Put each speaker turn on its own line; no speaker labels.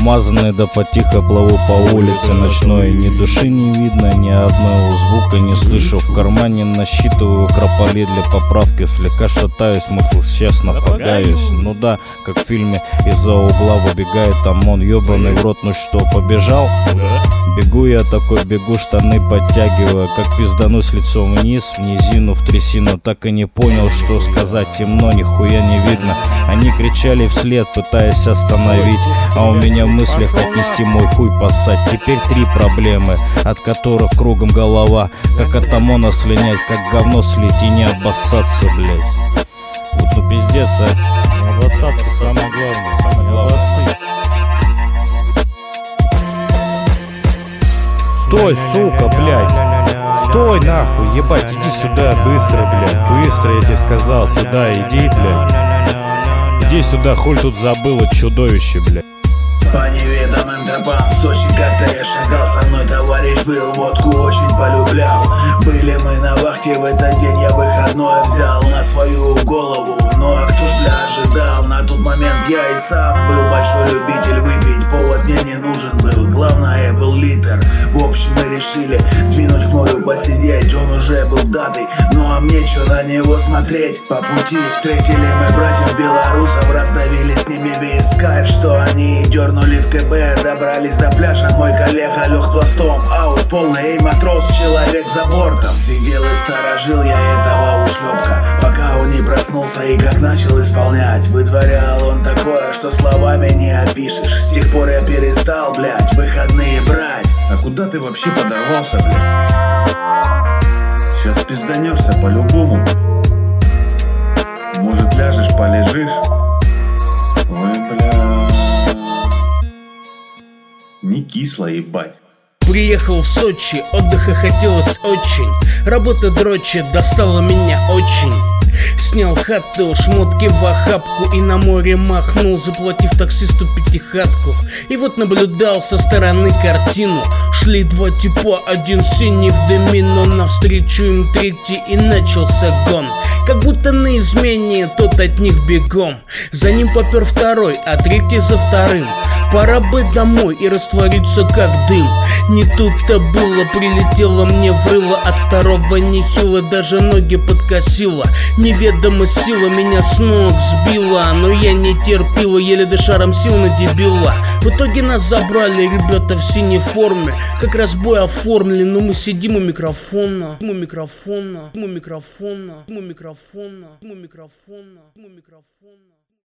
Обмазанный да потихо плыву по улице ночной. Ни души не видно, ни одного звука не слышу. В кармане насчитываю крополи для поправки. Слегка шатаюсь, мысль честно фагаюсь. Ну да, как в фильме, из-за угла выбегает ОМОН. Ёбаный в рот, ну что, побежал? Бегу я такой, бегу, штаны подтягиваю. Как пизданусь лицом вниз, в низину, в трясину. Так и не понял, что сказать, темно, нихуя не видно. Они кричали вслед, пытаясь остановить, а у меня в мыслях отнести мой хуй поссать. Теперь 3 проблемы, от которых кругом голова. Как от ОМОНа слинять, как говно слить и не обоссаться, блять. Вот ну пиздец, а. Не обоссаться, самое главное, самое главное. Стой, сука, блядь. Стой, нахуй, ебать, иди сюда, быстро, блядь. Быстро, я тебе сказал, сюда иди, блядь. Иди сюда, хуй тут забыла, чудовище, блядь.
По неведомым тропам в Сочи как-то я шагал. Со мной товарищ был, водку очень полюблял. Были мы на вахте, в этот день я выходной взял на свою голову. Ну а кто ж, бля, ожидал? На тот момент я и сам был большой любитель выпить. Повод мне не нужен был, главное был литр. В общем мы решили двинуть к морю посидеть. Он уже был датой, ну а мне чё на него смотреть? По пути встретили мы братьев белорусов, раздавили с ними весь кайф, что они дернули в КБ. Добрались до пляжа, мой коллега лег пластом. Аут полный, эй, матрос, человек за бортом. Сидел и сторожил я этого ушлепка, пока он не проснулся и как начал исполнять. Вытворял он такое, что словами не опишешь. С тех пор я перестал, блять, выходные брать.
А куда ты вообще подорвался, блядь? Сейчас пизданешься по-любому. Может, ляжешь, полежишь? Ой, бля. Не кисло, ебать.
Приехал в Сочи, отдыха хотелось очень. Работа дрочит, достала меня очень. Снял хату, шмотки в охапку и на море махнул, заплатив таксисту 5-хатку. И вот наблюдал со стороны картину. Шли 2 типа, один синий в дыме, но навстречу им 3-й и начался гон. Как будто на измене, тот от них бегом. За ним попер 2-й, а 3-й за 2-м. Пора бы домой и раствориться как дым. Не тут-то было, прилетело мне в рыло. От 2-го нехило, даже ноги подкосило. Неведомо сила меня с ног сбила, но я не терпила, еле дышаром сил на дебила. В итоге нас забрали ребята в синей форме. Как раз бой оформили, но мы сидим у микрофона. У микрофона, у микрофона, у микрофона, у микрофона, у микрофона.